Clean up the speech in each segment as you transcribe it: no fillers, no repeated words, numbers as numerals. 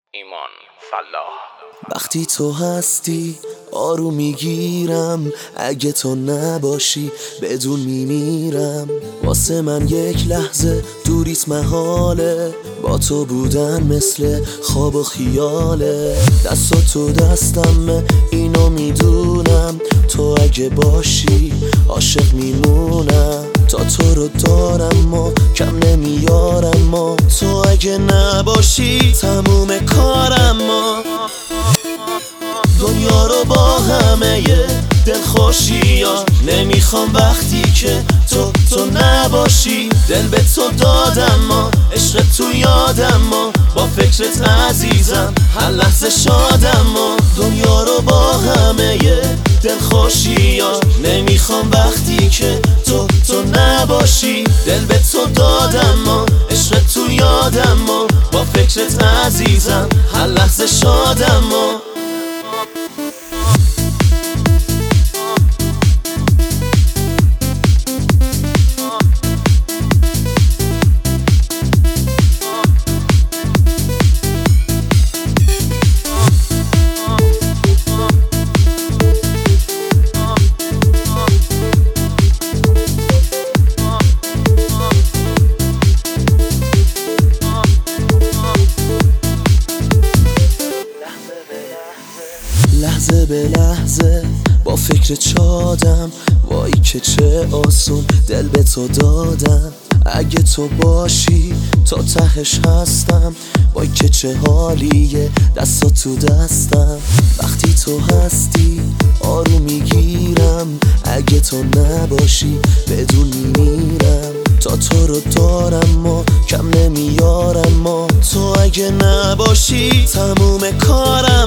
ایمان فلاح. وقتی تو هستی آروم میگیرم، اگه تو نباشی بدون میمیرم. واسه من یک لحظه دوریت محاله، با تو بودن مثل خواب و خیاله. دست تو دستمه اینو میدونم، تو اگه باشی عاشق میمونم. تا تو رو دارم و کم نمیارم و تو اگه نباشی تموم کارم دنیا رو با همه دلخوشی ها نمیخوام وقتی که تو نباشی. دل به تو دادم عشق تو یادم با فکرت عزیزم هر لحظه شادم دنیا رو با همه دلخوشی ها نمیخوام وقتی که تو نباشی. دل به تو دادم عشق تو یادم با فکرت عزیزم هر لحظه شادم لحظه به لحظه با فکر چادم، وای که چه آسون دل به تو دادم. اگه تو باشی تا تهش هستم، وای که چه حالیه دستا تو دستم. وقتی تو هستی آروم میگیرم، اگه تو نباشی بدون میمیرم. تا تو رو دارم و کم نمیارم تو اگه نباشی تموم کارم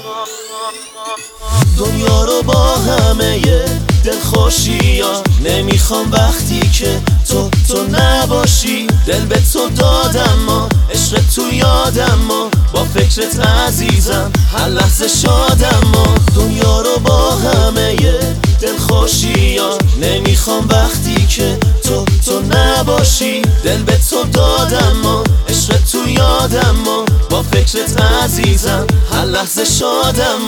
دنیا رو با همه دلخوشی ها نمیخوام وقتی که تو نباشی. دل به تو دادم عشق تو یادم با فکرت عزیزم هر لحظه شادم دنیا رو با همه دلخوشی ها نمیخوام وقتی که تو نباشی. دل به تو دادم عشق تو یادم با فکرت عزیزم هر لحظه شادم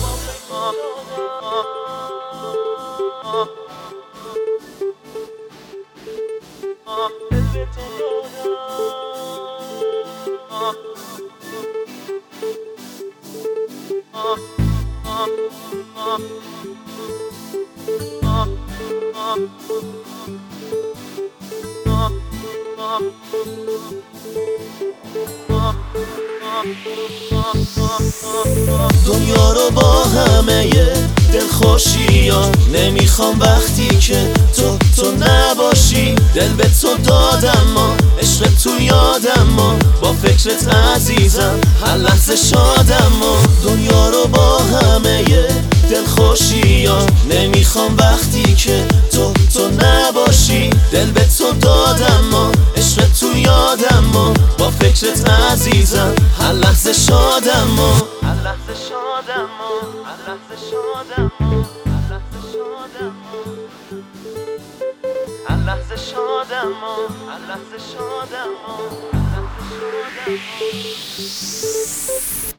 دنیا رو با همه دلخوشی ها نمیخوام وقتی که تو نباشی. دل به تو دادم عشق تو یادم با فکرت عزیزم هر لحظه شادم دنیا رو با همه دلخوشی ها نمیخوام وقتی که تو نباشی. دل به تو دادم عشق تو یادم با فکرت عزیزم هر لحظه شادم هر لحظه شادم هر لحظه شادم هر لحظه شادم هر لحظه شادم هر لحظه شادم